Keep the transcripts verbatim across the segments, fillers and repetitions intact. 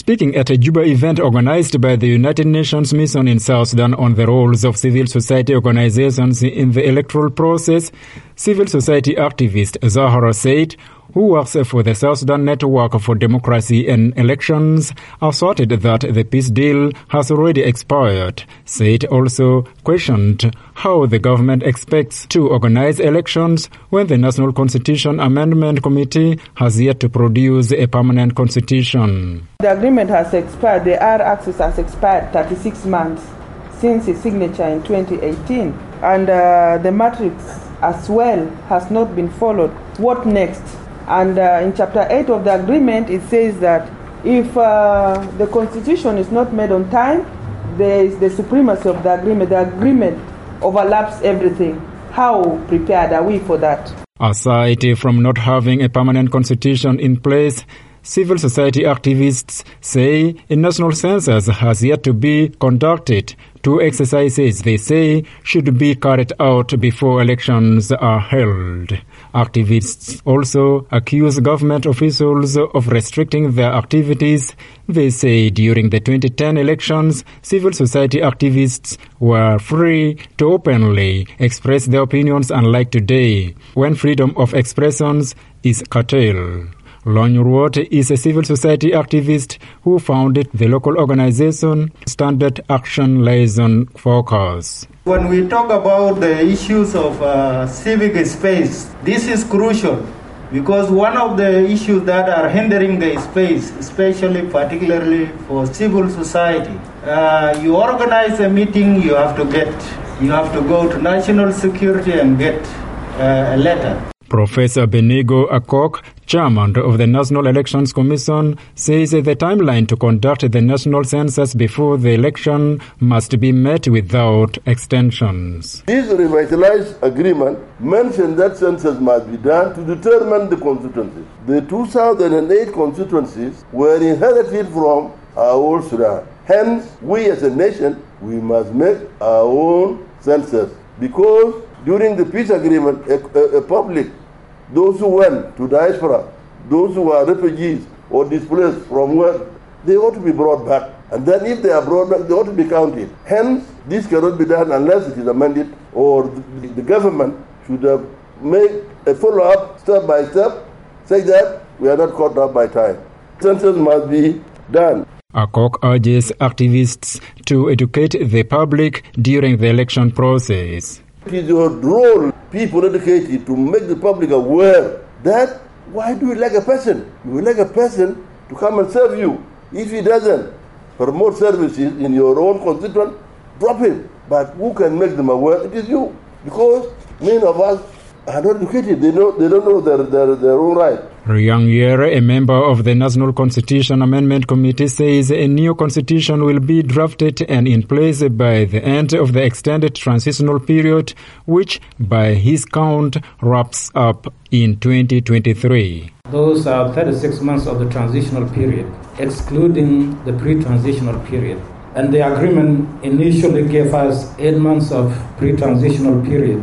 Speaking at a Juba event organized by the United Nations Mission in South Sudan on the roles of civil society organizations in the electoral process, civil society activist Zahra Said, who works for the South Sudan Network for Democracy and Elections, asserted that the peace deal has already expired. Said also questioned how the government expects to organize elections when the National Constitution Amendment Committee has yet to produce a permanent constitution. The agreement has expired. The R access has expired thirty-six months since its signature in twenty eighteen. And uh, the matrix as well has not been followed. What next? And uh, in chapter eight of the agreement, it says that if uh, the constitution is not made on time, there is the supremacy of the agreement. The agreement overlaps everything. How prepared are we for that? Aside from not having a permanent constitution in place, civil society activists say a national census has yet to be conducted. Two exercises, they say, should be carried out before elections are held. Activists also accuse government officials of restricting their activities. They say during the twenty ten elections, civil society activists were free to openly express their opinions, unlike today, when freedom of expression is curtailed. Lon Ruot is a civil society activist who founded the local organization Standard Action Liaison Focus. When we talk about the issues of uh, civic space, this is crucial because one of the issues that are hindering the space, especially particularly for civil society, uh, you organize a meeting, you have to get, you have to go to national security and get uh, a letter. Professor Benigo Akok, chairman of the National Elections Commission, says the timeline to conduct the national census before the election must be met without extensions. This revitalized agreement mentioned that census must be done to determine the constituencies. The two thousand eight constituencies were inherited from our old Sudan. Hence, we as a nation, we must make our own census because during the peace agreement, a, a, a public, those who went to diaspora, those who are refugees or displaced from work, they ought to be brought back. And then if they are brought back, they ought to be counted. Hence, this cannot be done unless it is amended, or the, the government should have made a follow-up step by step, say that we are not caught up by time. Census must be done. Akok urges activists to educate the public during the election process. It is your role, people educated, to make the public aware that why do you elect a person? You elect a person to come and serve you. If he doesn't promote services in your own constituent, drop him. But who can make them aware? It is you. Because many of us are not educated. They don't, they don't know their, their, their own right. Riyang Yere, a member of the National Constitution Amendment Committee, says a new constitution will be drafted and in place by the end of the extended transitional period, which, by his count, wraps up in twenty twenty-three. Those are thirty-six months of the transitional period, excluding the pre-transitional period. And the agreement initially gave us eight months of pre-transitional period.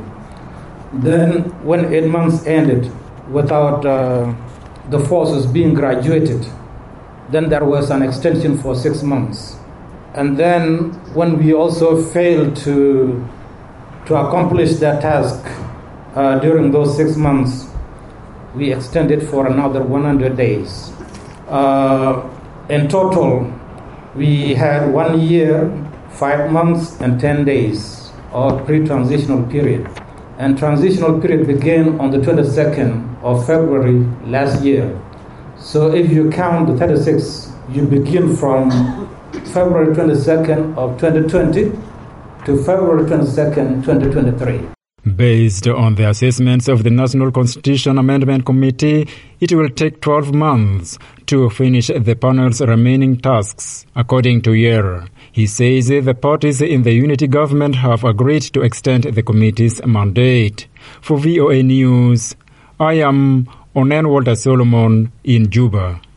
Then, when eight months ended without uh, the forces being graduated, then there was an extension for six months. And then when we also failed to to accomplish that task uh, during those six months, we extended for another one hundred days. Uh, in total, we had one year, five months, and ten days of pre-transitional period. And transitional period began on the twenty-second of February last year. So if you count the thirty-six, you begin from February twenty-second of twenty twenty to February twenty-second, twenty twenty-three. Based on the assessments of the National Constitution Amendment Committee, it will take twelve months to finish the panel's remaining tasks, according to Yere. He says the parties in the unity government have agreed to extend the committee's mandate. For V O A News, I am Onen Walter Solomon in Juba.